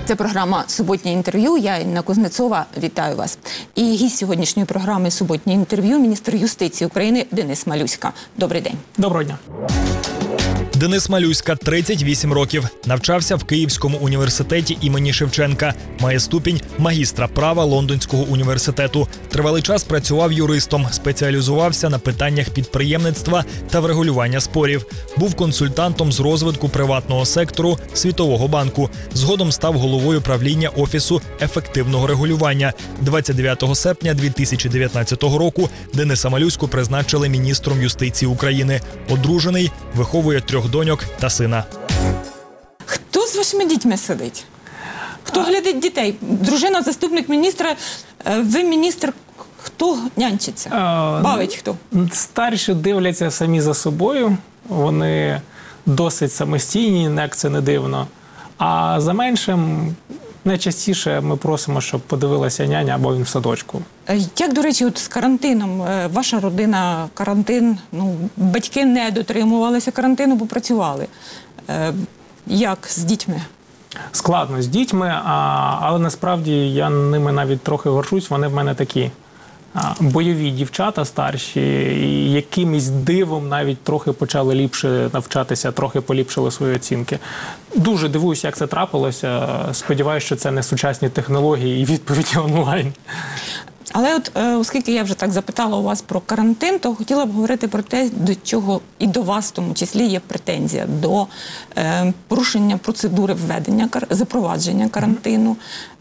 Це програма «Суботнє інтерв'ю». Я, Інна Кузнецова, вітаю вас. І гість сьогоднішньої програми «Суботнє інтерв'ю» – міністр юстиції України Денис Малюська. Добрий день. Доброго дня. Денис Малюська, 38 років. Навчався в Київському університеті імені Шевченка. Має ступінь магістра права Лондонського університету. Тривалий час працював юристом, спеціалізувався на питаннях підприємництва та врегулювання спорів. Був консультантом з розвитку приватного сектору Світового банку. Згодом став головою правління Офісу ефективного регулювання. 29 серпня 2019 року Дениса Малюську призначили міністром юстиції України. Одружений, виховує 3 доньок та сина. Хто з вашими дітьми сидить? Хто глядить дітей? Дружина, заступник міністра, ви міністр. Хто нянчиться? Бавить хто? Старші дивляться самі за собою. Вони досить самостійні, як це не дивно. А за меншим найчастіше ми просимо, щоб подивилася няня або він в садочку. Як, до речі, от з карантином? Ваша родина карантин, батьки не дотримувалися карантину, бо працювали. Як з дітьми? Складно з дітьми, але насправді я ними навіть трохи горжусь. Вони в мене такі бойові дівчата старші, і якимось дивом навіть трохи почали ліпше навчатися, трохи поліпшили свої оцінки. Дуже дивуюся, як це трапилося. Сподіваюся, що це не сучасні технології і відповіді онлайн. Але от, оскільки я вже так запитала у вас про карантин, то хотіла б говорити про те, до чого і до вас в тому числі є претензія до порушення процедури введення, запровадження карантину.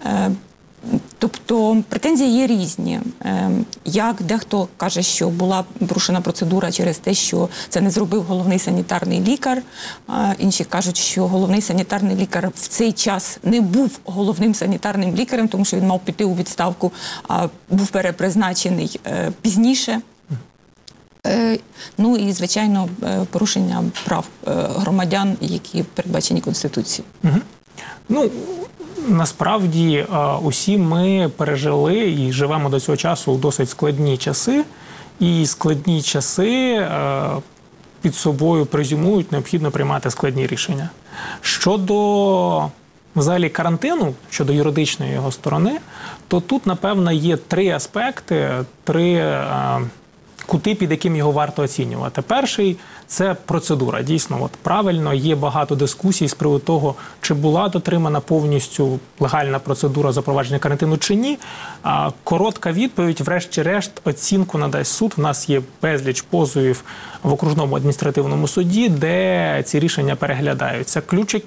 Тобто претензії є різні. Як дехто каже, що була порушена процедура через те, що це не зробив головний санітарний лікар. Інші кажуть, що головний санітарний лікар в цей час не був головним санітарним лікарем, тому що він мав піти у відставку, а був перепризначений пізніше. Ну і, звичайно, порушення прав громадян, які передбачені Конституцією. Насправді, усі ми пережили і живемо до цього часу у досить складні часи. І складні часи під собою презюмують, необхідно приймати складні рішення. Щодо взагалі карантину, щодо юридичної його сторони, то тут, напевно, є 3 аспекти, 3 кути, під яким його варто оцінювати. Перший – це процедура. Дійсно, правильно, є багато дискусій з приводу того, чи була дотримана повністю легальна процедура запровадження карантину чи ні. Коротка відповідь, врешті-решт, оцінку надасть суд. У нас є безліч позовів в окружному адміністративному суді, де ці рішення переглядаються.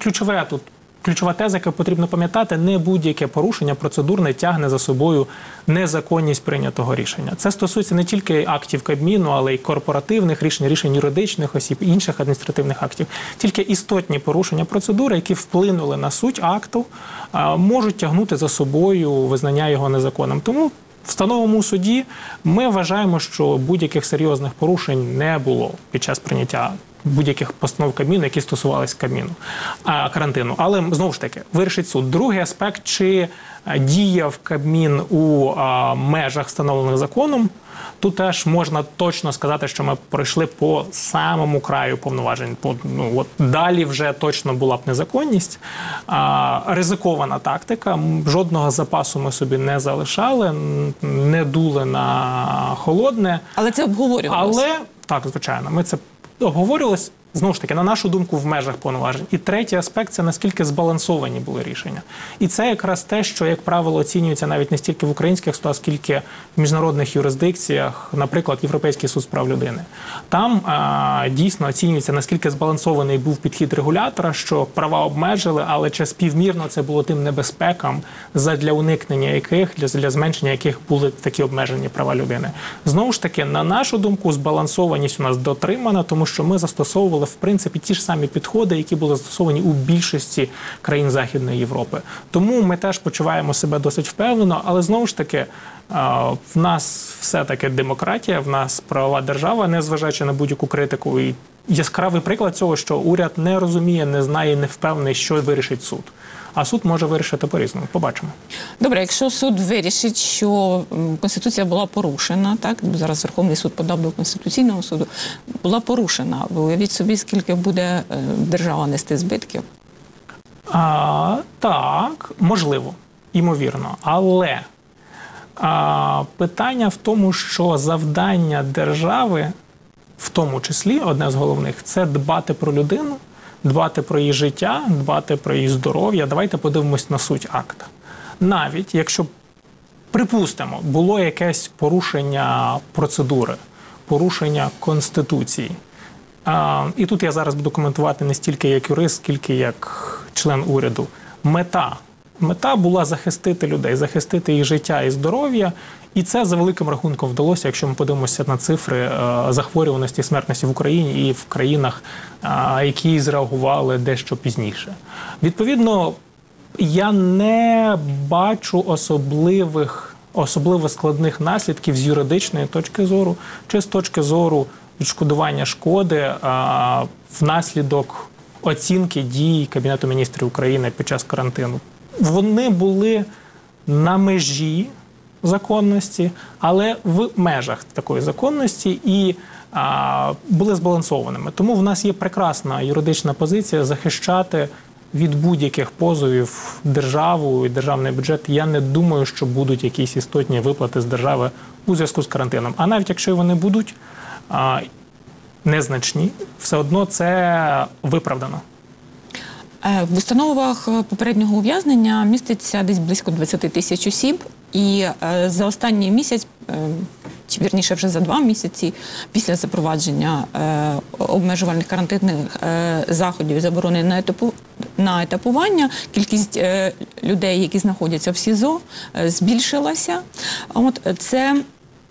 Ключова теза, яку потрібно пам'ятати, не будь-яке порушення процедурне тягне за собою незаконність прийнятого рішення. Це стосується не тільки актів Кабміну, але й корпоративних рішень, рішень юридичних осіб, інших адміністративних актів. Тільки істотні порушення процедури, які вплинули на суть акту, можуть тягнути за собою визнання його незаконним. Тому в встановленому суді ми вважаємо, що будь-яких серйозних порушень не було під час прийняття будь-яких постанов Кабміну, які стосувалися карантину. Але, знову ж таки, вирішить суд. Другий аспект, чи діяв Кабмін у межах, встановлених законом, тут теж можна точно сказати, що ми пройшли по самому краю повноважень. Далі вже точно була б незаконність. Ризикована тактика. Жодного запасу ми собі не залишали, не дули на холодне. Але це обговорювалося? Так, звичайно. Ми це обговорювалось, знову ж таки, на нашу думку, в межах повноважень. І третій аспект – це наскільки збалансовані були рішення. І це якраз те, що, як правило, оцінюється навіть не стільки в українських судах, скільки в міжнародних юрисдикціях, наприклад, Європейський суд з прав людини. Там дійсно оцінюється, наскільки збалансований був підхід регулятора, що права обмежили, але чи співмірно це було тим небезпекам, для уникнення яких, для зменшення яких були такі обмежені права людини. Знову ж таки, на нашу думку, збалансованість у нас дотримана, тому що ми застосовували, в принципі, ті ж самі підходи, які були застосовані у більшості країн Західної Європи. Тому ми теж почуваємо себе досить впевнено, але знову ж таки, в нас все-таки демократія, в нас правова держава, незважаючи на будь-яку критику. І яскравий приклад цього, що уряд не розуміє, не знає, не впевнений, що вирішить суд. А суд може вирішити по-різному. Побачимо. Добре, якщо суд вирішить, що Конституція була порушена, так, зараз Верховний суд подав до Конституційного суду, була порушена, ви уявіть собі, скільки буде держава нести збитків? Так, можливо, ймовірно. Але питання в тому, що завдання держави, в тому числі, одне з головних, це дбати про людину, дбати про її життя, дбати про її здоров'я. Давайте подивимось на суть акта. Навіть якщо, припустимо, було якесь порушення процедури, порушення Конституції. І тут я зараз буду коментувати не стільки як юрист, скільки як член уряду. Мета була захистити людей, захистити їх життя і здоров'я. І це за великим рахунком вдалося, якщо ми подивимося на цифри захворюваності і смертності в Україні і в країнах, які зреагували дещо пізніше. Відповідно, я не бачу особливо складних наслідків з юридичної точки зору чи з точки зору відшкодування шкоди внаслідок оцінки дій Кабінету міністрів України під час карантину. Вони були на межі законності, але в межах такої законності і були збалансованими. Тому в нас є прекрасна юридична позиція захищати від будь-яких позовів державу і державний бюджет. Я не думаю, що будуть якісь істотні виплати з держави у зв'язку з карантином. А навіть якщо вони будуть незначні, все одно це виправдано. В установах попереднього ув'язнення міститься десь близько 20 тисяч осіб. І за останній місяць, чи вірніше вже за 2 місяці, після запровадження обмежувальних карантинних заходів і заборони на етапування, кількість людей, які знаходяться в СІЗО, збільшилася. Це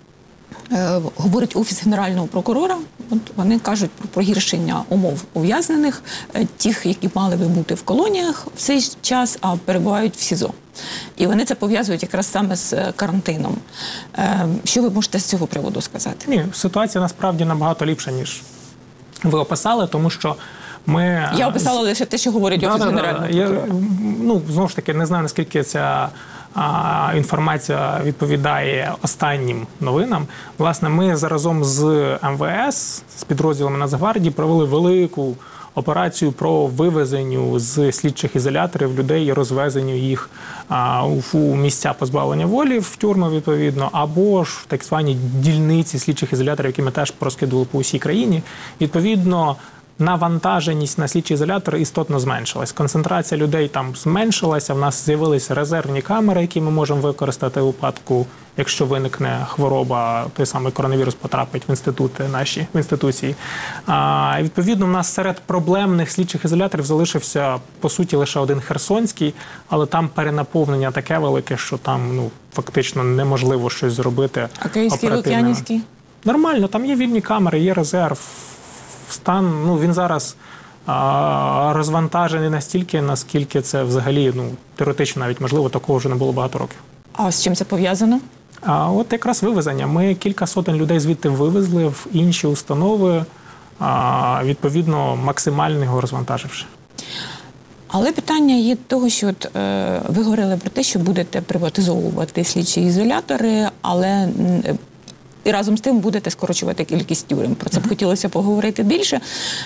говорить Офіс Генерального прокурора. Вони кажуть про погіршення умов ув'язнених, тих, які мали би бути в колоніях в цей час, а перебувають в СІЗО. І вони це пов'язують якраз саме з карантином. Що ви можете з цього приводу сказати? Ні, ситуація насправді набагато ліпша, ніж ви описали, тому що ми... Я описала лише те, що говорить Офіс Генерального прокурора. Знову ж таки, не знаю, наскільки ця інформація відповідає останнім новинам. Власне, ми заразом з МВС, з підрозділами Нацгвардії, провели велику операцію про вивезенню з слідчих ізоляторів людей і розвезенню їх у місця позбавлення волі, в тюрми, відповідно, або ж в так звані дільниці слідчих ізоляторів, які ми теж розкидували по усій країні. Відповідно, навантаженість на слідчі ізолятори істотно зменшилась. Концентрація людей там зменшилася, в нас з'явилися резервні камери, які ми можемо використати у випадку, якщо виникне хвороба, той самий коронавірус потрапить в інститути наші, в інституції. Відповідно, в нас серед проблемних слідчих ізоляторів залишився, по суті, лише один Херсонський, але там перенаповнення таке велике, що там фактично неможливо щось зробити. А Київський, Лук'янівський? Нормально, там є вільні камери, є резерв. Стан, він зараз розвантажений настільки, наскільки це взагалі, теоретично навіть можливо, такого вже не було багато років. А з чим це пов'язано? От якраз вивезення. Ми кілька сотень людей звідти вивезли в інші установи, відповідно, максимально його розвантаживши. Але питання є того, що ви говорили про те, що будете приватизовувати слідчі ізолятори, але і разом з тим будете скорочувати кількість тюрем. Про це б хотілося поговорити більше.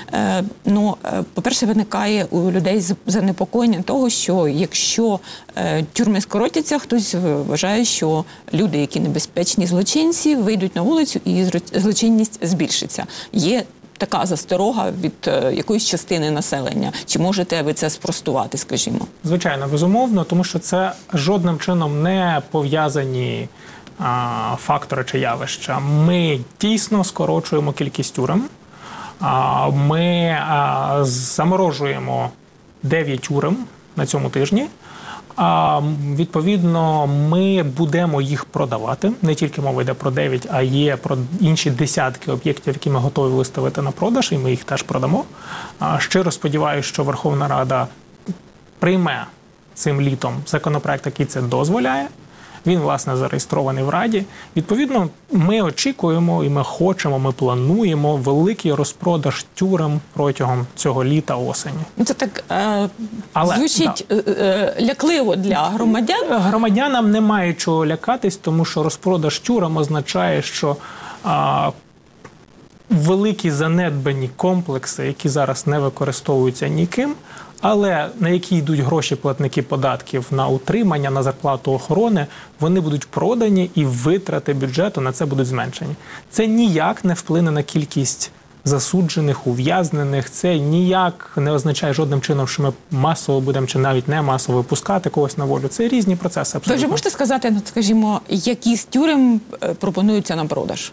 По-перше, виникає у людей занепокоєння того, що якщо тюрми скоротяться, хтось вважає, що люди, які небезпечні злочинці, вийдуть на вулицю і злочинність збільшиться. Є така засторога від якоїсь частини населення. Чи можете ви це спростувати, скажімо? Звичайно, безумовно, тому що це жодним чином не пов'язані фактори чи явища. Ми дійсно скорочуємо кількість тюрем. Ми заморожуємо 9 тюрем на цьому тижні. Відповідно, ми будемо їх продавати. Не тільки мова йде про 9, а є про інші десятки об'єктів, які ми готові виставити на продаж, і ми їх теж продамо. Щиро сподіваюся, що Верховна Рада прийме цим літом законопроект, який це дозволяє. Він, власне, зареєстрований в Раді. Відповідно, ми очікуємо і ми хочемо, ми плануємо великий розпродаж тюрем протягом цього літа-осені. Це так звучить лякливо для громадян. Громадянам немає чого лякатись, тому що розпродаж тюрем означає, що великі занедбані комплекси, які зараз не використовуються ніким, але на які йдуть гроші платники податків на утримання, на зарплату охорони, вони будуть продані і витрати бюджету на це будуть зменшені. Це ніяк не вплине на кількість засуджених, ув'язнених. Це ніяк не означає жодним чином, що ми масово будемо чи навіть не масово випускати когось на волю. Це різні процеси абсолютно. Ви вже можете сказати, скажімо, які з тюрем пропонуються на продаж?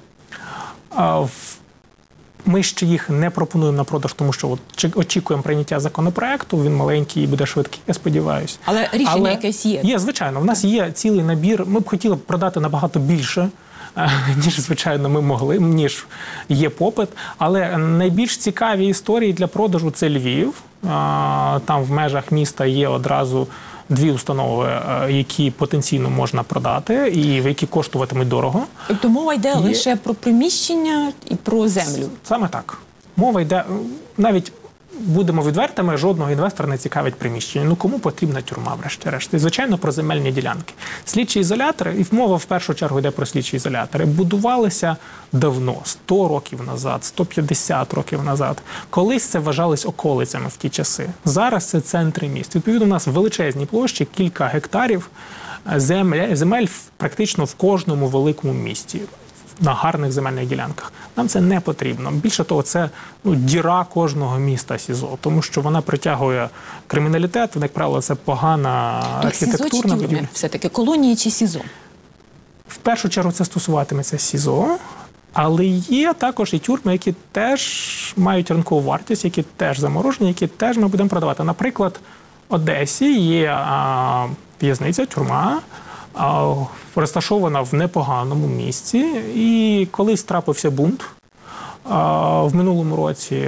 Ми ще їх не пропонуємо на продаж, тому що очікуємо прийняття законопроекту, він маленький і буде швидкий, я сподіваюся. Але рішення якесь є? Є, звичайно. В нас є цілий набір. Ми б хотіли продати набагато більше, ніж, звичайно, ми могли, ніж є попит. Але найбільш цікаві історії для продажу – це Львів. Там в межах міста є одразу 2 установи, які потенційно можна продати і які коштуватимуть дорого. Тобто мова йде лише про приміщення і про землю? Саме так. Мова йде, навіть будемо відвертими, жодного інвестора не цікавить приміщення. Ну кому потрібна тюрма, врешті-решт? І, звичайно, про земельні ділянки. Слідчі ізолятори, і мова в першу чергу йде про слідчі ізолятори, будувалися давно, 100 років назад, 150 років назад. Колись це вважалось околицями в ті часи. Зараз це центри міст. Відповідно, у нас величезні площі, кілька гектарів земель практично в кожному великому місті. На гарних земельних ділянках. Нам це не потрібно. Більше того, це діра кожного міста СІЗО, тому що вона притягує криміналітет, як правило, це погана архітектурна будівля. Все-таки колонії чи СІЗО? В першу чергу це стосуватиметься СІЗО, але є також і тюрми, які теж мають ринкову вартість, які теж заморожені, які теж ми будемо продавати. Наприклад, в Одесі є в'язниця, тюрма, розташована в непоганому місці. І колись трапився бунт в минулому році.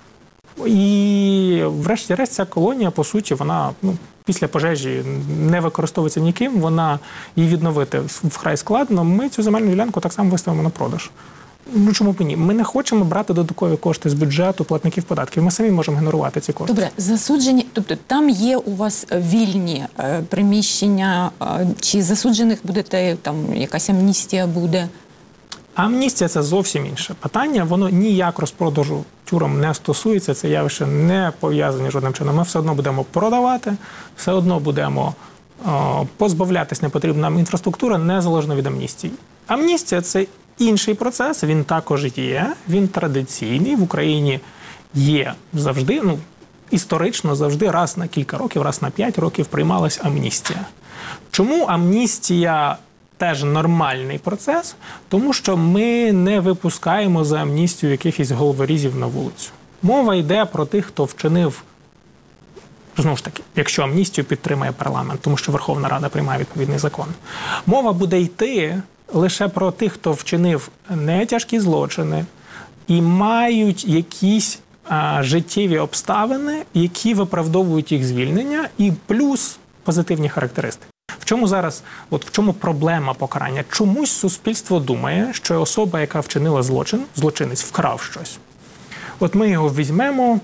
І врешті-решт ця колонія, по суті, вона після пожежі не використовується ніким, її відновити вкрай складно. Ми цю земельну ділянку так само виставимо на продаж. Ну чому б ні? Ми не хочемо брати додаткові кошти з бюджету платників податків. Ми самі можемо генерувати ці кошти. Добре, засуджені, тобто там є у вас вільні приміщення, чи засуджених будете, там якась амністія буде? Амністія – це зовсім інше питання. Воно ніяк розпродажу тюрем не стосується. Це явище не пов'язані жодним чином. Ми все одно будемо продавати, все одно будемо позбавлятись непотрібної нам інфраструктури незалежно від амністії. Амністія – це інший процес, він також є, він традиційний. В Україні є завжди, історично завжди раз на кілька років, раз на 5 років приймалась амністія. Чому амністія теж нормальний процес? Тому що ми не випускаємо за амністію якихось головорізів на вулицю. Мова йде про тих, хто вчинив, знову ж таки, якщо амністію підтримає парламент, тому що Верховна Рада приймає відповідний закон. Мова буде йти лише про тих, хто вчинив нетяжкі злочини і мають якісь життєві обставини, які виправдовують їх звільнення, і плюс позитивні характеристики. В чому зараз, в чому проблема покарання? Чомусь суспільство думає, що особа, яка вчинила злочин, злочинець вкрав щось. От ми його візьмемо,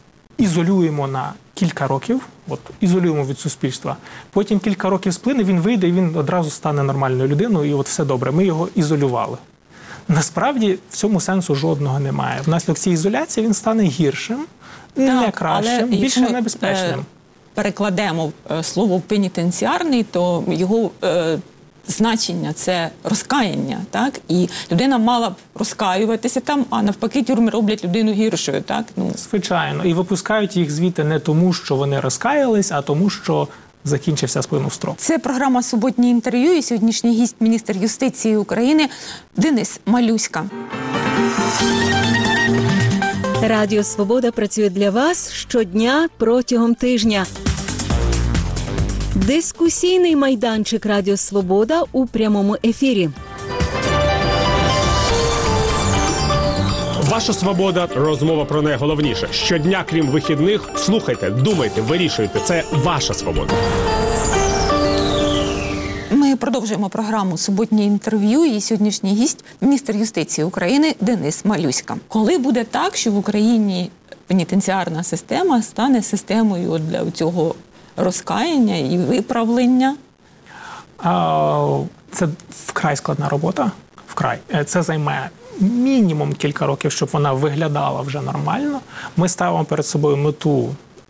ізолюємо на кілька років, ізолюємо від суспільства. Потім кілька років сплине, він вийде і він одразу стане нормальною людиною, і все добре, ми його ізолювали. Насправді в цьому сенсу жодного немає. Внаслідок цієї ізоляції він стане гіршим, не кращим, більше небезпечним. Перекладемо слово пенітенціарний, то його значення – це розкаяння, так? І людина мала б розкаюватися там, а навпаки тюрми роблять людину гіршою, так? Звичайно. І випускають їх звідти не тому, що вони розкаялись, а тому, що закінчився сплинув строк. Це програма «Суботнє інтерв'ю» і сьогоднішній гість – міністр юстиції України Денис Малюська. Радіо «Свобода» працює для вас щодня протягом тижня. Дискусійний майданчик «Радіо Свобода» у прямому ефірі. Ваша свобода – розмова про найголовніше. Щодня, крім вихідних, слухайте, думайте, вирішуйте. Це ваша свобода. Ми продовжуємо програму «Суботнє інтерв'ю» і сьогоднішній гість – міністр юстиції України Денис Малюська. Коли буде так, що в Україні пенітенціарна система стане системою для цього розкаяння і виправлення? Це вкрай складна робота. Вкрай. Це займе мінімум кілька років, щоб вона виглядала вже нормально. Ми ставимо перед собою мету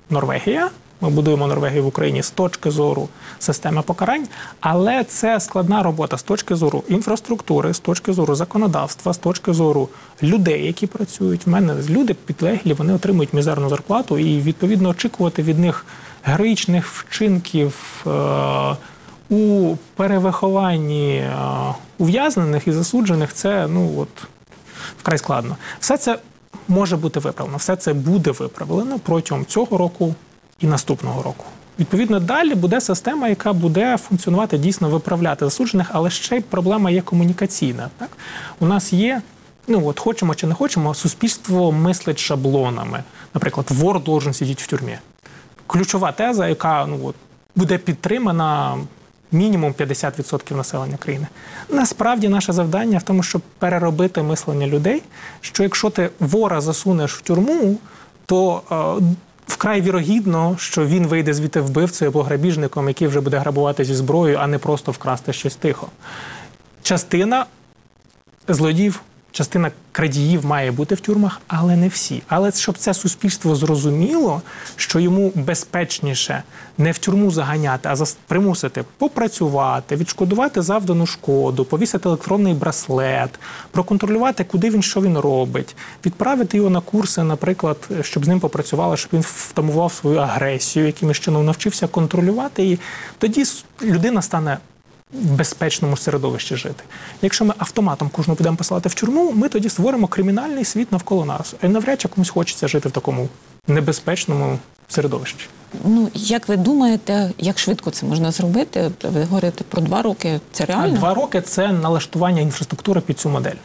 Норвегія. Ми будуємо Норвегію в Україні з точки зору системи покарань, але це складна робота з точки зору інфраструктури, з точки зору законодавства, з точки зору людей, які працюють. В мене люди підлеглі, вони отримують мізерну зарплату, і, відповідно, очікувати від них героїчних вчинків у перевихованні ув'язнених і засуджених – це, вкрай складно. Все це може бути виправлено, все це буде виправлено протягом цього року і наступного року. Відповідно, далі буде система, яка буде функціонувати, дійсно виправляти засуджених, але ще й проблема є комунікаційна. Так? У нас є, хочемо чи не хочемо, суспільство мислить шаблонами. Наприклад, вор должен сидіти в тюрмі. Ключова теза, яка буде підтримана мінімум 50% населення країни. Насправді, наше завдання в тому, щоб переробити мислення людей, що якщо ти вора засунеш в тюрму, то вкрай вірогідно, що він вийде звідти вбивцею або грабіжником, який вже буде грабувати зі зброєю, а не просто вкрасти щось тихо. Частина злодіїв, частина крадіїв має бути в тюрмах, але не всі. Але щоб це суспільство зрозуміло, що йому безпечніше не в тюрму заганяти, а примусити попрацювати, відшкодувати завдану шкоду, повісити електронний браслет, проконтролювати, куди він, що він робить, відправити його на курси, наприклад, щоб з ним попрацювали, щоб він втамував свою агресію, якимось чином навчився контролювати її. Тоді людина стане в безпечному середовищі жити. Якщо ми автоматом кожного будемо посилати в тюрму, ми тоді створимо кримінальний світ навколо нас. І навряд чи комусь хочеться жити в такому небезпечному середовищі. Як ви думаєте, як швидко це можна зробити? Ви говорите про 2 роки. Це реально? 2 роки – це налаштування інфраструктури під цю модель.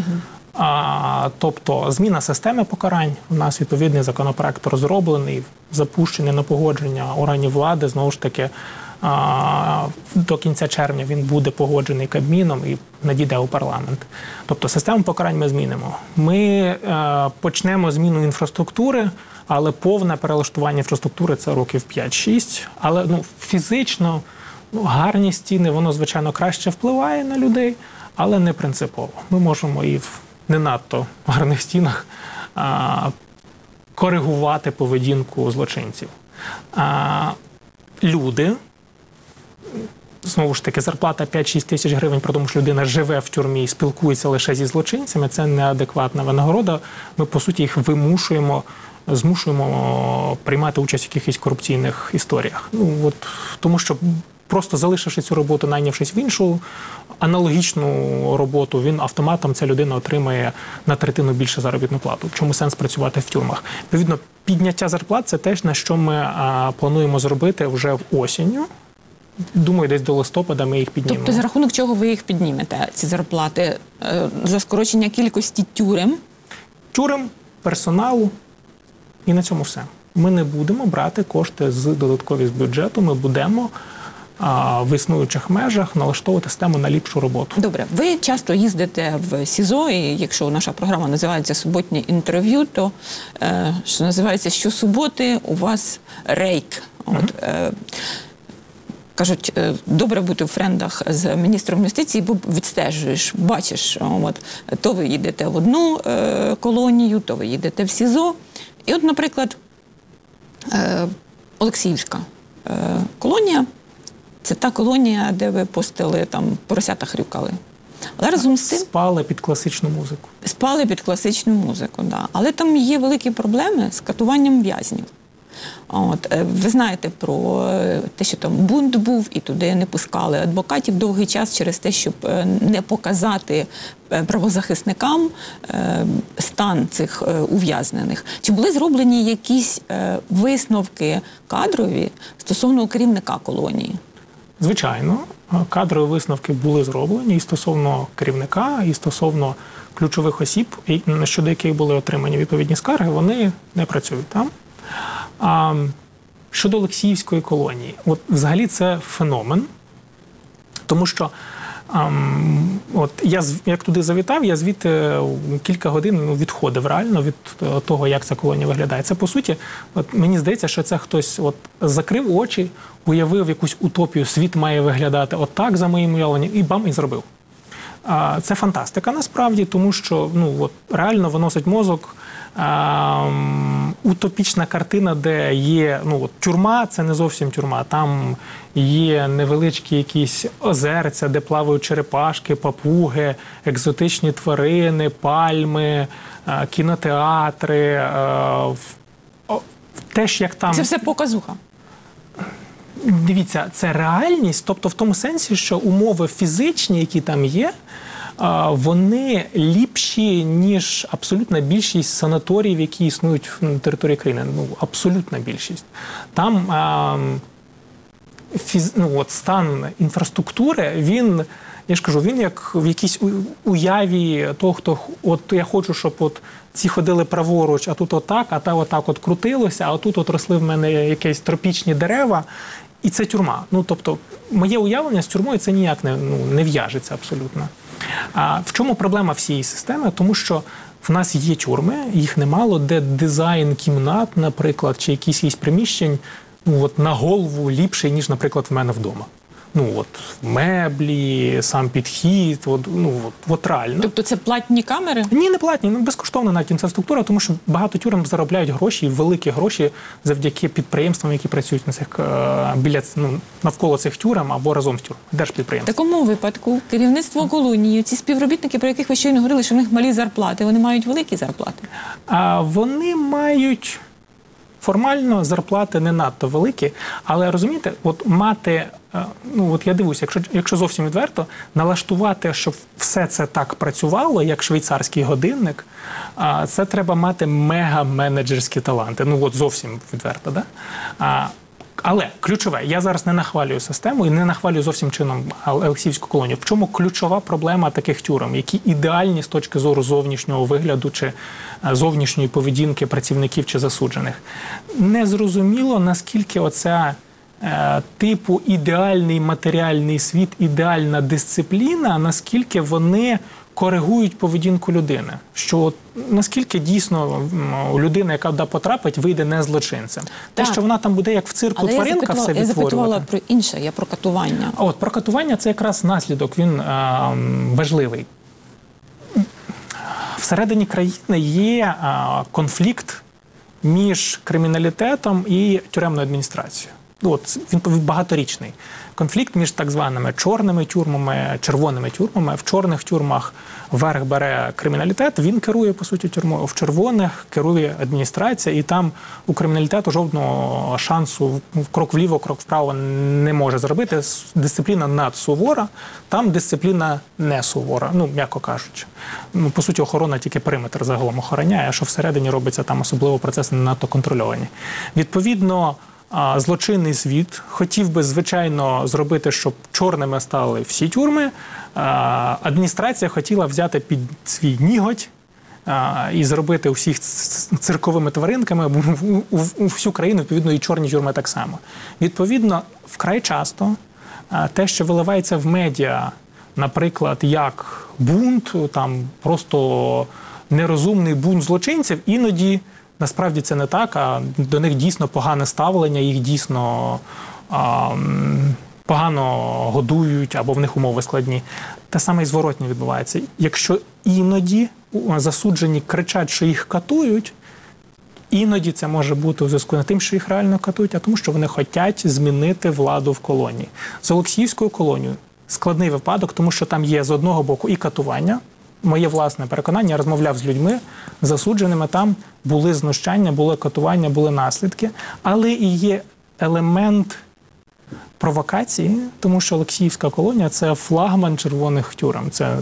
Тобто зміна системи покарань. У нас відповідний законопроект розроблений, запущений на погодження органів влади. Знову ж таки, до кінця червня він буде погоджений Кабміном і надійде у парламент. Тобто систему покарань ми змінимо. Ми почнемо зміну інфраструктури, але повне перелаштування інфраструктури – це років 5-6. Але фізично гарні стіни, воно, звичайно, краще впливає на людей, але не принципово. Ми можемо і в не надто гарних стінах коригувати поведінку злочинців. Люди, знову ж таки, зарплата 5-6 тисяч гривень, про тому, що людина живе в тюрмі і спілкується лише зі злочинцями, це неадекватна винагорода. Ми, по суті, їх змушуємо приймати участь в якихось корупційних історіях. Тому що просто залишивши цю роботу, найнявшись в іншу аналогічну роботу, він автоматом, ця людина отримає на 1/3 більше заробітну плату. Чому сенс працювати в тюрмах? Відповідно, підняття зарплат – це те, на що ми плануємо зробити вже в осінню. Думаю, десь до листопада ми їх піднімемо. Тобто за рахунок чого ви їх піднімете, ці зарплати? За скорочення кількості тюрем? Тюрем, персоналу і на цьому все. Ми не будемо брати кошти додаткові з бюджету, ми будемо в існуючих межах налаштовувати систему на ліпшу роботу. Добре. Ви часто їздите в СІЗО, і якщо наша програма називається «Суботнє інтерв'ю», то, що називається, щосуботи у вас рейд. Кажуть, добре бути в френдах з міністром юстиції, бо відстежуєш, бачиш, то ви їдете в одну колонію, то ви їдете в СІЗО. І наприклад, Олексіївська колонія – це та колонія, де ви постили, поросята хрюкали. Але разом з тим... Спали під класичну музику. Спали під класичну музику, да. Але там є великі проблеми з катуванням в'язнів. Ви знаєте про те, що там бунт був, і туди не пускали адвокатів довгий час через те, щоб не показати правозахисникам стан цих ув'язнених. Чи були зроблені якісь висновки кадрові стосовно керівника колонії? Звичайно, кадрові висновки були зроблені і стосовно керівника, і стосовно ключових осіб, щодо яких були отримані відповідні скарги, вони не працюють там. Щодо Олексіївської колонії, взагалі це феномен, тому що я як туди завітав, я звідти кілька годин відходив реально від того, як ця колонія виглядає. Це, по суті, мені здається, що це хтось закрив очі, уявив якусь утопію, світ має виглядати отак за моїм уявленням, і бам, і зробив. Це фантастика насправді, тому що реально виносить мозок утопічна картина, де є тюрма, це не зовсім тюрма. Там є невеличкі якісь озерця, де плавають черепашки, папуги, екзотичні тварини, пальми, кінотеатри. Теж як там... Це все показуха. Дивіться, це реальність, тобто в тому сенсі, що умови фізичні, які там є, вони ліпші, ніж абсолютна більшість санаторіїв, які існують на території країни. Абсолютна більшість. Там стан інфраструктури, він, я ж кажу, він як в якійсь уяві того, хто, я хочу, щоб ці ходили праворуч, а тут отак, а та отак крутилося, а тут росли в мене якісь тропічні дерева, і це тюрма. Тобто, моє уявлення з тюрмою це ніяк не в'яжеться абсолютно. А в чому проблема всієї системи? Тому що в нас є тюрми, їх немало, де дизайн кімнат, наприклад, чи якісь приміщень на голову ліпший, ніж, наприклад, в мене вдома. Меблі, сам підхід, реально. Тобто це платні камери? Ні, не платні, безкоштовна навіть інфраструктура, тому що багато тюрем заробляють гроші, великі гроші, завдяки підприємствам, які працюють на цих, навколо цих тюрем або разом з тюрмами, держпідприємств. В такому випадку керівництво колонії, ці співробітники, про яких ви щойно говорили, що в них малі зарплати, вони мають великі зарплати? Вони мають... Формально зарплати не надто великі, але, розумієте, мати, я дивлюся, якщо зовсім відверто, налаштувати, щоб все це так працювало, як швейцарський годинник, це треба мати мега-менеджерські таланти. Зовсім відверто, да? Але ключове, я зараз не нахвалюю систему і не нахвалюю зовсім чином Олексіївську колонію. В чому ключова проблема таких тюрем, які ідеальні з точки зору зовнішнього вигляду чи зовнішньої поведінки працівників чи засуджених? Незрозуміло, наскільки оця типу ідеальний матеріальний світ, ідеальна дисципліна, наскільки вони коригують поведінку людини. Що наскільки дійсно людина, яка туди потрапить, вийде не злочинцем. Те, що вона там буде як в цирку тваринка все відтворювати. Я запитувала про інше, я про катування. Про катування це якраз наслідок, він важливий. Всередині країни є конфлікт між криміналітетом і тюремною адміністрацією. Він багаторічний. Конфлікт між так званими чорними тюрмами, червоними тюрмами. В чорних тюрмах верх бере криміналітет, він керує, по суті, тюрмою. В червоних керує адміністрація, і там у криміналітету жодного шансу крок вліво, крок вправо не може зробити. Дисципліна надсувора, там дисципліна не сувора, м'яко кажучи. По суті, охорона тільки периметр загалом охороняє, а що всередині робиться, там особливо процеси не надто контрольовані. Відповідно, злочинний світ хотів би, звичайно, зробити, щоб чорними стали всі тюрми. Адміністрація хотіла взяти під свій ніготь і зробити усіх цирковими тваринками, у всю країну, відповідно, і чорні тюрми так само. Відповідно, вкрай часто те, що виливається в медіа, наприклад, як бунт, там просто нерозумний бунт злочинців, іноді насправді це не так, а до них дійсно погане ставлення, їх дійсно погано годують або в них умови складні. Те саме і зворотне відбувається. Якщо іноді засуджені кричать, що їх катують, іноді це може бути у зв'язку не тим, що їх реально катують, а тому, що вони хочуть змінити владу в колонії. З Олексіївською колонією складний випадок, тому що там є з одного боку і катування. Моє власне переконання, я розмовляв з людьми, засудженими, там були знущання, були катування, були наслідки, але і є елемент провокації, тому що Олексіївська колонія – це флагман червоних тюрем, це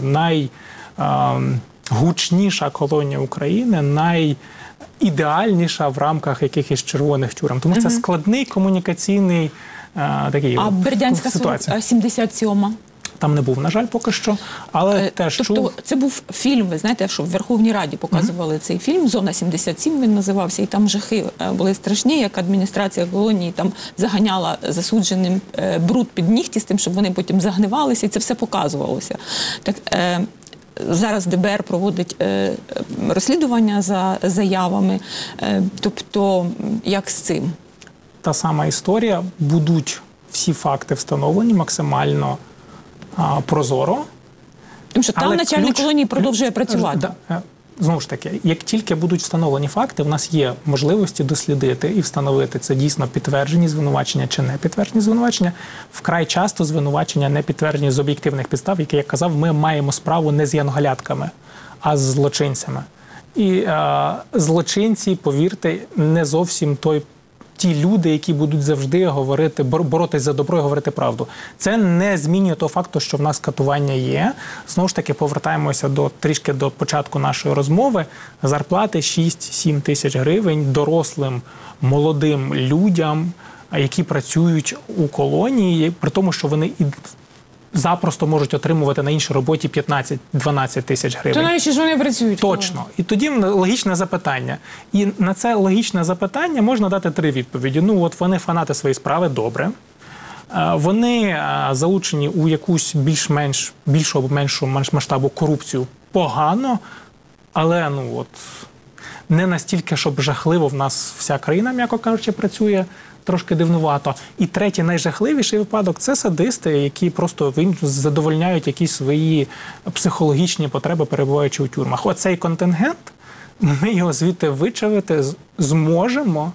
найгучніша колонія України, найідеальніша в рамках якихось червоних тюрем. Тому це складний комунікаційний такий Бердянська ситуація. 77-ма? Там не був, на жаль, поки що, але теж чув. Тобто це був фільм, ви знаєте, що в Верховній Раді показували цей фільм, «Зона 77» він називався, і там жахи були страшні, як адміністрація колонії там заганяла засудженим бруд під нігті з тим, щоб вони потім загнивалися, і це все показувалося. Так, зараз ДБР проводить розслідування за заявами, тобто як з цим? Та сама історія, будуть всі факти встановлені максимально прозоро. Тому що там начальник колонії продовжує працювати. знову ж таки, як тільки будуть встановлені факти, в нас є можливості дослідити і встановити, це дійсно підтверджені звинувачення чи не підтверджені звинувачення. Вкрай часто звинувачення не підтверджені з об'єктивних підстав, які, як казав, ми маємо справу не з янголятками, а з злочинцями. І злочинці, повірте, не зовсім ті люди, які будуть завжди говорити, боротись за добро і говорити правду. Це не змінює того факту, що в нас катування є. Знову ж таки, повертаємося трішки до початку нашої розмови. Зарплати 6-7 тисяч гривень дорослим, молодим людям, які працюють у колонії, при тому, що вони і запросто можуть отримувати на іншій роботі 15-12 тисяч гривень. То навіщо ж вони працюють? Точно. І тоді логічне запитання. І на це логічне запитання можна дати 3 відповіді. Ну, от вони фанати своєї справи, добре. Вони залучені у якусь більшу або меншу масштабу корупцію, погано. Але, не настільки, щоб жахливо в нас вся країна, м'яко кажучи, працює, трошки дивнувато. І третій, найжахливіший випадок – це садисти, які просто задовольняють якісь свої психологічні потреби, перебуваючи у тюрмах. Оцей контингент, ми його звідти вичавити зможемо,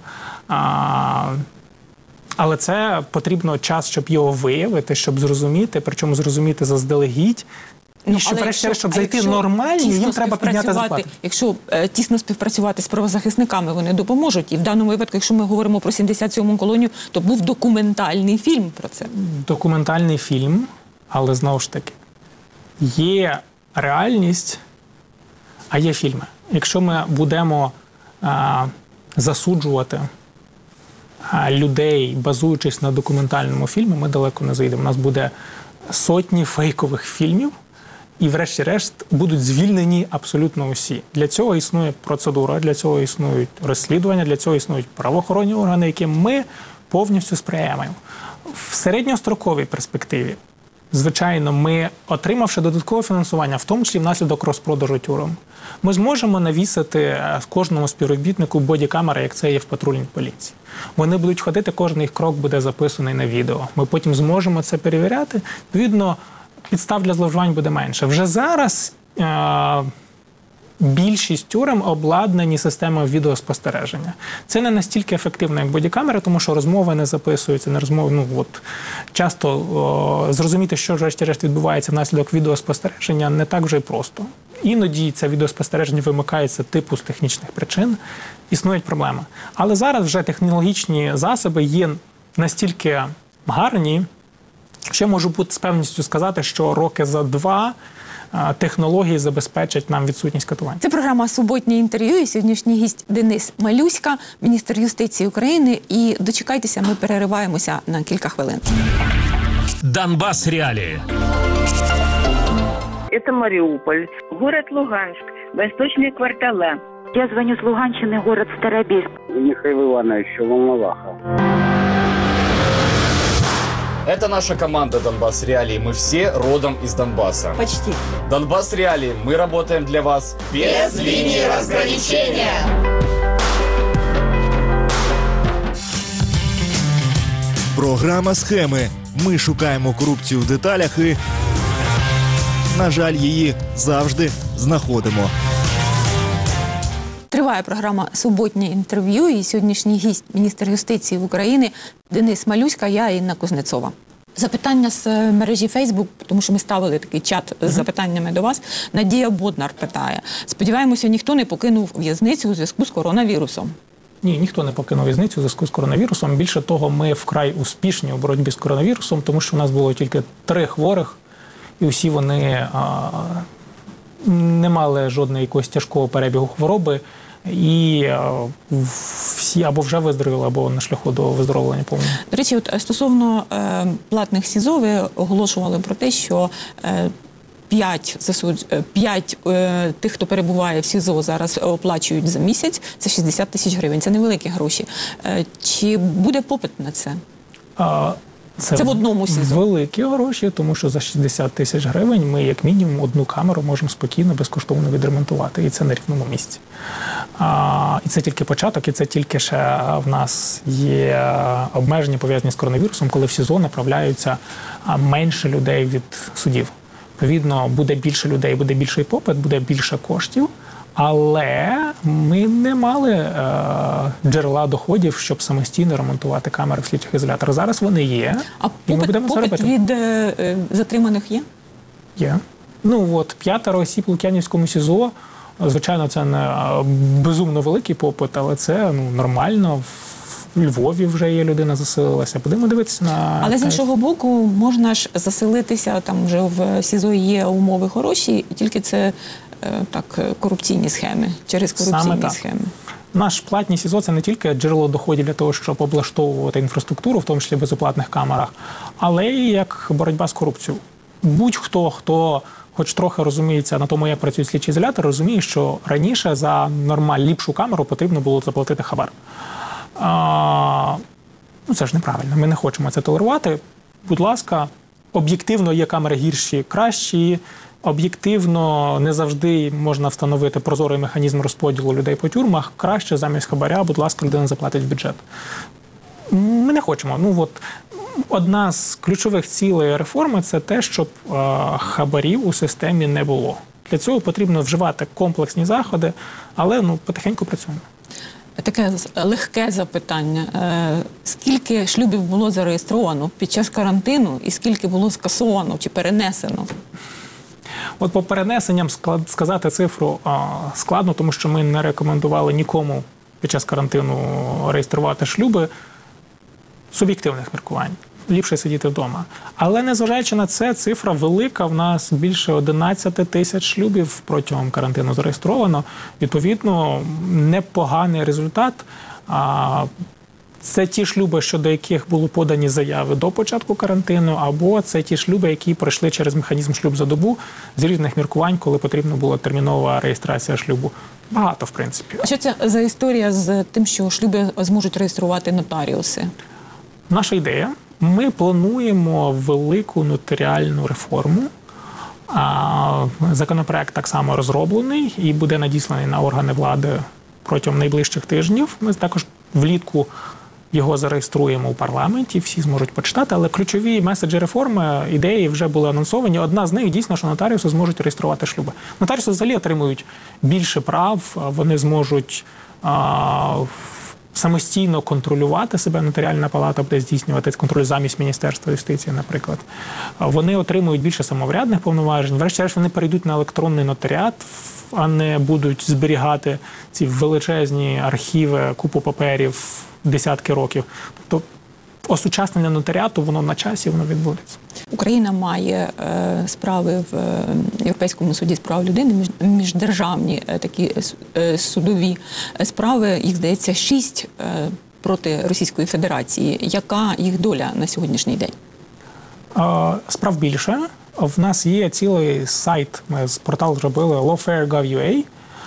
але це потрібно час, щоб його виявити, щоб зрозуміти, причому зрозуміти заздалегідь. І щоб зайти нормально, їм треба підняти зарплату. Якщо тісно співпрацювати з правозахисниками, вони допоможуть. І в даному випадку, якщо ми говоримо про 77-му колонію, то був документальний фільм про це. Документальний фільм, але знову ж таки, є реальність, а є фільми. Якщо ми будемо засуджувати людей, базуючись на документальному фільмі, ми далеко не зайдемо. У нас буде сотні фейкових фільмів, і врешті-решт будуть звільнені абсолютно усі. Для цього існує процедура, для цього існують розслідування, для цього існують правоохоронні органи, яким ми повністю сприяємо. В середньостроковій перспективі, звичайно, ми, отримавши додаткове фінансування, в тому числі внаслідок розпродажу тюрем, ми зможемо навісити кожному співробітнику бодікамери, як це є в патрульній поліції. Вони будуть ходити, кожен їх крок буде записаний на відео. Ми потім зможемо це перевіряти. Відповідно, підстав для зловживань буде менше. Вже зараз більшість тюрем обладнані системою відеоспостереження. Це не настільки ефективно, як бодікамери, тому що розмови не записуються, часто зрозуміти, що врешті-решт відбувається внаслідок відеоспостереження, не так вже й просто. Іноді це відеоспостереження вимикається типу з технічних причин, існують проблеми. Але зараз вже технологічні засоби є настільки гарні, що я можу з певністю сказати, що роки за 2 технології забезпечать нам відсутність катувань. Це програма «Суботнє інтерв'ю» і сьогоднішній гість Денис Малюська, міністр юстиції України. І дочекайтеся, ми перериваємося на кілька хвилин. Донбасс реалии. Это Мариуполь, город Луганск, восточные кварталы. Я звоню с Луганщины, город Старобельск. Михаил Иванович, Волноваха. Это наша команда «Донбасс Реалии». Мы все родом из Донбасса. Почти. «Донбасс Реалии». Мы работаем для вас без линии разграничения. Програма «Схеми». Ми шукаємо корупцію в деталях і, на жаль, її завжди знаходимо. Триває програма «Суботнє інтерв'ю» і сьогоднішній гість – міністр юстиції України Денис Малюська, я Інна Кузнецова. Запитання з мережі Фейсбук, тому що ми ставили такий чат з запитаннями до вас. Надія Боднар питає. Сподіваємося, ніхто не покинув в'язницю у зв'язку з коронавірусом. Ні, ніхто не покинув в'язницю у зв'язку з коронавірусом. Більше того, ми вкрай успішні у боротьбі з коронавірусом, тому що у нас було тільки 3 хворих, і усі вони не мали жодного якогось тяжкого перебігу хвороби, і всі або вже виздоровіли, або на шляху до виздоровлення повного. До речі, от стосовно платних СІЗО, ви оголошували про те, що 5 тих, хто перебуває в СІЗО, зараз оплачують за місяць, це 60 тисяч гривень. Це невеликі гроші. Чи буде попит на це? Це в одному СІЗО? Великі гроші, тому що за 60 тисяч гривень ми, як мінімум, 1 камеру можемо спокійно, безкоштовно відремонтувати. І це на рівному місці. І це тільки початок, і це тільки ще в нас є обмеження, пов'язані з коронавірусом, коли в СІЗО направляються менше людей від судів. Відповідно, буде більше людей, буде більший попит, буде більше коштів, Але ми не мали джерела доходів, щоб самостійно ремонтувати камери в слідчих ізоляторах. Зараз вони є, А і ми будемо це попит робити. від затриманих є? Є. Ну от 5 осіб у Лук'янівському СІЗО. Звичайно, це не безумно великий попит, але це нормально. В Львові вже є людина, заселилася. Будемо дивитися на... Але з іншого боку, можна ж заселитися, там вже в СІЗО є умови хороші, і тільки це корупційні схеми, через корупційні схеми. Наш платні СІЗО – це не тільки джерело доходів для того, щоб облаштовувати інфраструктуру, в тому числі в безоплатних камерах, але і як боротьба з корупцією. Будь-хто, хто хоч трохи розуміється на тому, як працюють слідчі ізолятори, розуміє, що раніше за ліпшу камеру потрібно було заплатити хабар. Це ж неправильно, ми не хочемо це толерувати. Будь ласка, об'єктивно є камери гірші, кращі, об'єктивно не завжди можна встановити прозорий механізм розподілу людей по тюрмах. Краще замість хабаря, будь ласка, людина заплатить в бюджет. Ми не хочемо. Одна з ключових цілей реформи – це те, щоб хабарів у системі не було. Для цього потрібно вживати комплексні заходи, але потихеньку працюємо. Таке легке запитання. Скільки шлюбів було зареєстровано під час карантину і скільки було скасовано чи перенесено? От по перенесенням сказати цифру складно, тому що ми не рекомендували нікому під час карантину реєструвати шлюби суб'єктивних міркувань. Ліпше сидіти вдома. Але незважаючи на це, цифра велика. В нас більше 11 тисяч шлюбів протягом карантину зареєстровано. Відповідно, непоганий результат. Це ті шлюби, щодо яких були подані заяви до початку карантину, або це ті шлюби, які пройшли через механізм шлюб за добу з різних міркувань, коли потрібна була термінова реєстрація шлюбу. Багато, в принципі. А що це за історія з тим, що шлюби зможуть реєструвати нотаріуси? Наша ідея. Ми плануємо велику нотаріальну реформу. Законопроект так само розроблений і буде надісланий на органи влади протягом найближчих тижнів. Ми також влітку його зареєструємо у парламенті, всі зможуть почитати, але ключові меседжі реформи, ідеї вже були анонсовані. Одна з них дійсно, що нотаріуси зможуть реєструвати шлюби. Нотаріуси взагалі отримують більше прав, вони зможуть самостійно контролювати себе, нотаріальна палата буде здійснювати контроль замість Міністерства юстиції, наприклад. Вони отримують більше самоврядних повноважень. Врешті-решт вони перейдуть на електронний нотаріат, а не будуть зберігати ці величезні архіви, купу паперів, десятки років. Тобто осучаснення нотаріату, воно на часі, воно відбудеться. Україна має справи в Європейському суді з прав людини, міждержавні такі судові справи, їх, здається, 6 проти Російської Федерації. Яка їх доля на сьогоднішній день? Справ більше. В нас є цілий сайт, ми з порталу зробили lawfare.gov.ua,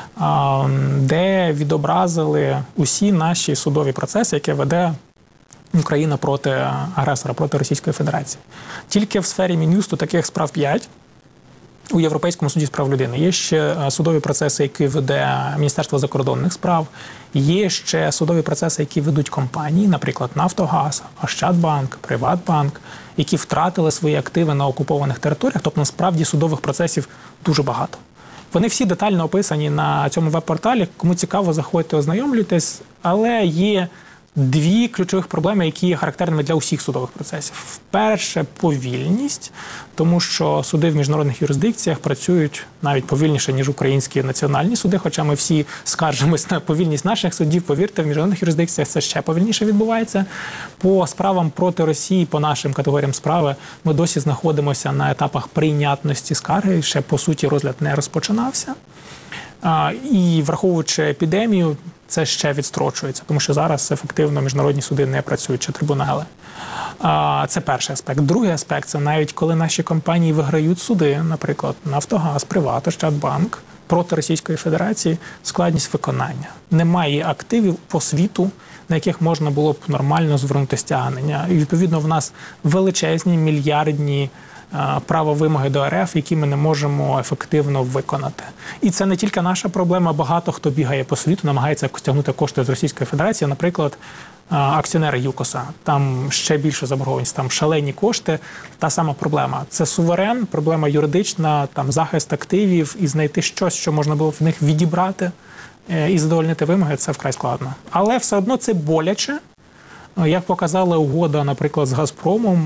де відобразили усі наші судові процеси, які веде Україна проти агресора, проти Російської Федерації. Тільки в сфері Мін'юсту таких справ 5 у Європейському суді з прав людини. Є ще судові процеси, які веде Міністерство закордонних справ. Є ще судові процеси, які ведуть компанії, наприклад, Нафтогаз, Ощадбанк, Приватбанк, які втратили свої активи на окупованих територіях. Тобто, насправді, судових процесів дуже багато. Вони всі детально описані на цьому веб-порталі. Кому цікаво, заходьте, ознайомлюйтесь. Але є 2 ключових проблеми, які є характерними для усіх судових процесів. Перше – повільність, тому що суди в міжнародних юрисдикціях працюють навіть повільніше, ніж українські національні суди, хоча ми всі скаржимось на повільність наших судів. Повірте, в міжнародних юрисдикціях це ще повільніше відбувається. По справам проти Росії, по нашим категоріям справи, ми досі знаходимося на етапах прийнятності скарги, ще, по суті, розгляд не розпочинався. І враховуючи епідемію, це ще відстрочується, тому що зараз ефективно міжнародні суди не працюють, чи трибунали. Це перший аспект. Другий аспект – це навіть коли наші компанії виграють суди, наприклад, Нафтогаз, Приват, Ощадбанк, проти Російської Федерації, складність виконання. Немає активів по світу, на яких можна було б нормально звернути стягнення. І, відповідно, в нас величезні мільярдні право вимоги до РФ, які ми не можемо ефективно виконати. І це не тільки наша проблема. Багато хто бігає по світу, намагається стягнути кошти з Російської Федерації. Наприклад, акціонери ЮКОСа. Там ще більше заборгованість, там шалені кошти. Та сама проблема. Це суверен, проблема юридична, там захист активів і знайти щось, що можна було в них відібрати і задовольнити вимоги, це вкрай складно. Але все одно це боляче. Як показала угода, наприклад, з «Газпромом»,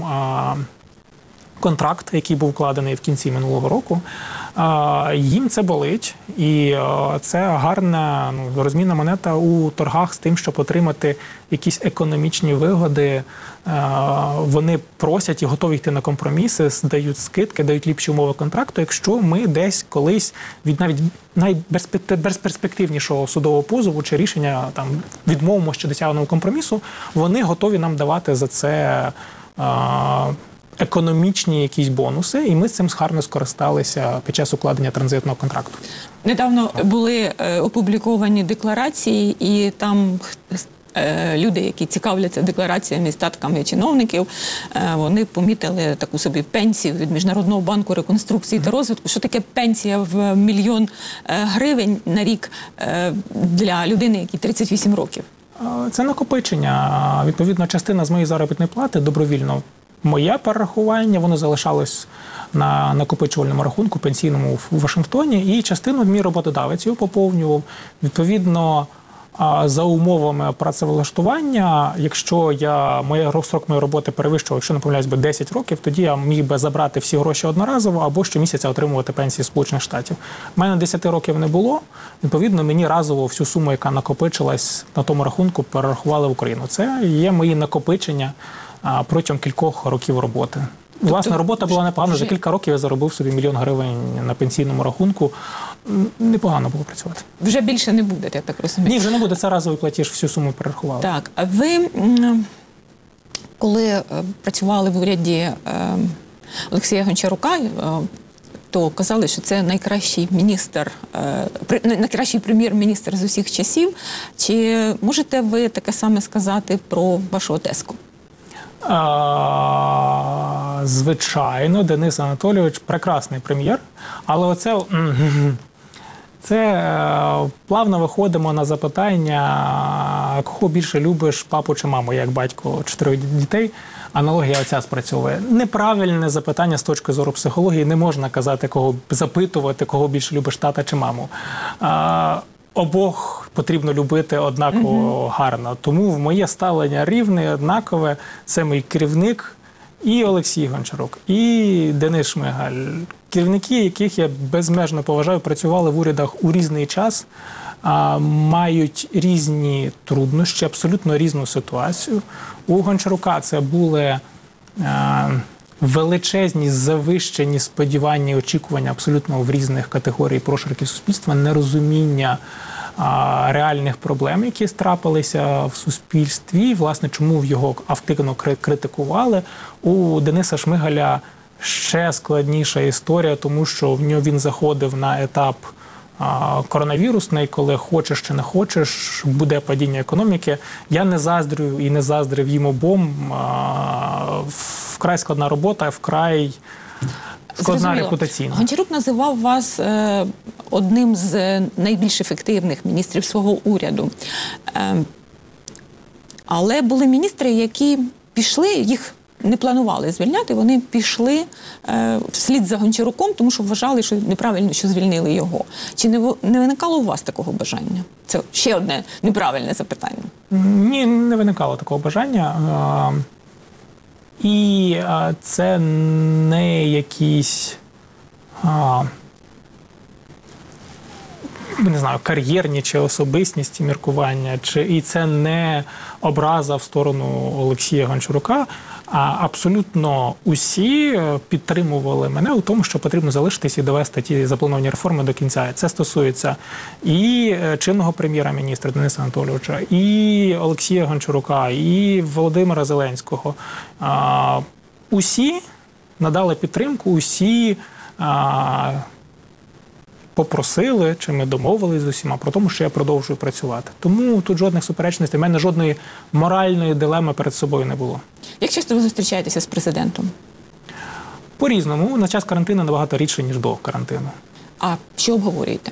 контракт, який був вкладений в кінці минулого року, їм це болить. І це гарна розмінна монета у торгах з тим, щоб отримати якісь економічні вигоди. Вони просять і готові йти на компроміси, дають скидки, дають ліпші умови контракту, якщо ми десь колись від навіть найбезперспективнішого судового позову чи рішення там відмовимо ще досягненого компромісу, вони готові нам давати за це економічні якісь бонуси, і ми з цим гарно скористалися під час укладення транзитного контракту. Недавно були опубліковані декларації, і там люди, які цікавляться деклараціями, статками чиновників, вони помітили таку собі пенсію від Міжнародного банку реконструкції та розвитку. Що таке пенсія в 1 мільйон гривень на рік для людини, якій 38 років? Це накопичення. Відповідно, частина з моєї заробітної плати добровільно моє перерахування, воно залишалось на накопичувальному рахунку пенсійному у Вашингтоні, і частину мій роботодавець його поповнював. Відповідно, за умовами працевлаштування, якщо срок моєї роботи перевищував, якщо не помиляюсь, 10 років, тоді я міг би забрати всі гроші одноразово або щомісяця отримувати пенсії Сполучених Штатів. У мене 10 років не було, відповідно, мені разово всю суму, яка накопичилась на тому рахунку, перерахували в Україну. Це є мої накопичення протягом кількох років роботи. Власне, робота була непогана. За кілька років я заробив собі 1 мільйон гривень на пенсійному рахунку. Непогано було працювати. Вже більше не буде, я так розумію? Ні, вже не буде. Це разовий платіж, всю суму перерахували. Так. А ви, коли працювали в уряді Олексія Гончарука, то казали, що це найкращий міністр, найкращий прем'єр-міністр з усіх часів. Чи можете ви таке саме сказати про вашого тезку? Звичайно, Денис Анатолійович прекрасний прем'єр, але це плавно виходимо на запитання, кого більше любиш, папу чи маму, як батько 4 дітей. Аналогія оця спрацьовує. Неправильне запитання з точки зору психології, не можна казати, запитувати, кого більше любиш, тата чи маму. Обох потрібно любити однаково гарно. Тому в моє ставлення рівне, однакове. Це мій керівник і Олексій Гончарук, і Денис Шмигаль. Керівники, яких я безмежно поважаю, працювали в урядах у різний час, мають різні труднощі, абсолютно різну ситуацію. У Гончарука це були величезні, завищені сподівання і очікування абсолютно в різних категорій прошарків суспільства, нерозуміння реальних проблем, які трапилися в суспільстві, власне, чому його активно критикували. У Дениса Шмигаля ще складніша історія, тому що він заходив на етап коронавірусний, коли хочеш чи не хочеш, буде падіння економіки. Я не заздрю і не заздрив їм обом. Вкрай складна робота, вкрай складна репутаційна. Гончарук називав вас одним з найбільш ефективних міністрів свого уряду. Але були міністри, які пішли, їх не планували звільняти, вони пішли вслід за Гончаруком, тому що вважали, що неправильно, що звільнили його. Чи не виникало у вас такого бажання? Це ще одне неправильне запитання. Ні, не виникало такого бажання. І це не якісь, не знаю, кар'єрні чи особистісні міркування, і це не образа в сторону Олексія Гончарука, а абсолютно усі підтримували мене у тому, що потрібно залишитись і довести ті заплановані реформи до кінця. Це стосується і чинного прем'єра-міністра Дениса Анатолійовича, і Олексія Гончарука, і Володимира Зеленського. Усі надали підтримку, усі попросили, чи ми домовились з усіма про те, що я продовжую працювати. Тому тут жодних суперечностей, в мене жодної моральної дилеми перед собою не було. Як часто ви зустрічаєтеся з президентом? По-різному. На час карантину набагато рідше, ніж до карантину. А що обговорюєте?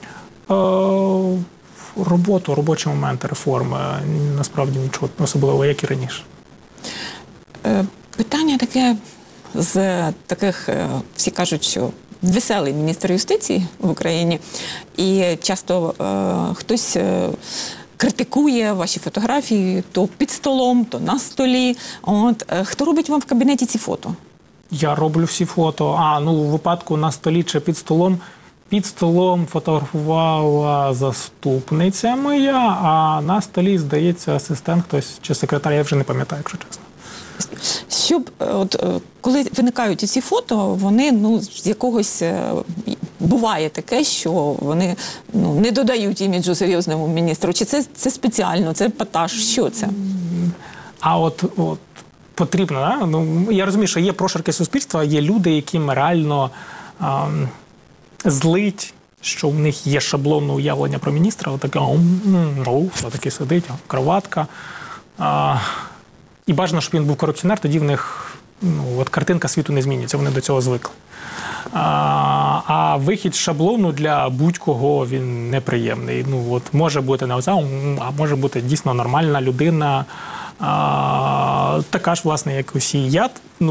Роботу, робочі моменти, реформи. Насправді нічого особливого, як і раніше. Питання таке з таких, всі кажуть, що веселий міністр юстиції в Україні, і часто хтось критикує ваші фотографії то під столом, то на столі. Хто робить вам в кабінеті ці фото? Я роблю всі фото. У випадку на столі чи під столом. Під столом фотографувала заступниця моя, а на столі, здається, асистент хтось чи секретар, я вже не пам'ятаю, якщо чесно. Щоб, коли виникають ці фото, вони, з якогось, буває таке, що вони, не додають іміджу серйозному міністру. Чи це спеціально, це епатаж, що це? Потрібно, да? Я розумію, що є прошарки суспільства, є люди, яким реально злить, що в них є шаблонне уявлення про міністра, отакий сидить, кроватка. І бажано, щоб він був корупціонер, тоді в них картинка світу не змінюється, вони до цього звикли. А вихід з шаблону для будь-кого він неприємний. Може бути не оця, а може бути дійсно нормальна людина, така ж, власне, як усі. Я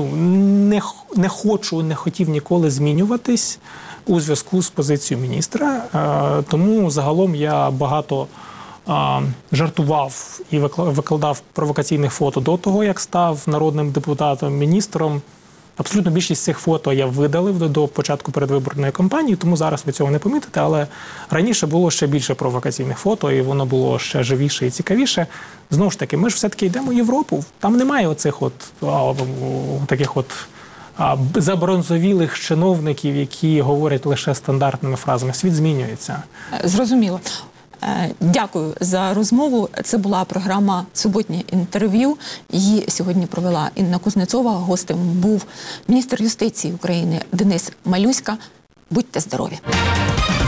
не хотів ніколи змінюватись у зв'язку з позицією міністра, тому загалом я багато жартував і викладав провокаційних фото до того, як став народним депутатом, міністром. Абсолютно більшість цих фото я видалив до початку передвиборної кампанії, тому зараз ви цього не помітите, але раніше було ще більше провокаційних фото, і воно було ще живіше і цікавіше. Знову ж таки, ми ж все-таки йдемо в Європу, там немає оцих таких забронзовілих чиновників, які говорять лише стандартними фразами. Світ змінюється. Зрозуміло. Дякую за розмову. Це була програма «Суботнє інтерв'ю». Її сьогодні провела Інна Кузнецова. Гостем був міністр юстиції України Денис Малюська. Будьте здорові!